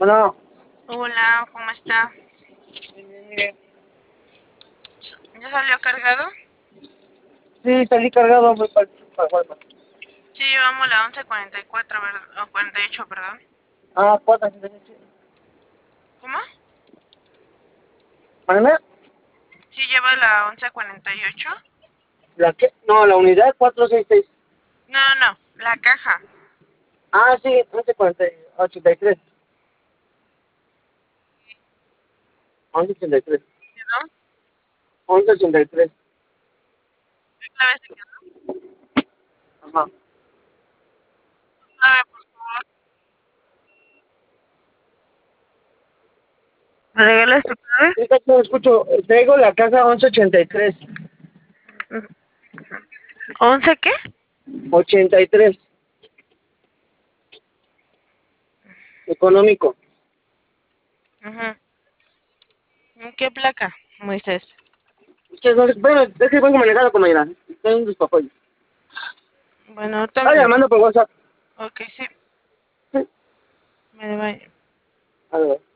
Bueno, Hola, ¿cómo está? ¿Ya salió cargado? sí, salí cargado, voy para Walmart. Sí, llevamos la 11:44, ¿verdad? O 48, perdón. Ah, ¿cuántas? ¿Cómo? ¿Mándame? Sí, lleva la 11:48. ¿La qué? No, la unidad 466. No, no, no, la caja. Ah, sí, 11:83. 11:83. ¿Quedó? 11:83. ¿Qué clave se quedó? Ajá. A ver, por favor. ¿Me regalas tu clave? Sí, no escucho. Traigo la caja 1183. 11 qué? 83. Económico. Ajá. ¿En qué placa, Moisés? Bueno, es que vengo manejando con Mayra. Tengo un despapalle. Bueno, ahorita Ah, llamando por WhatsApp. Ok, sí, Sí. me va. A ver.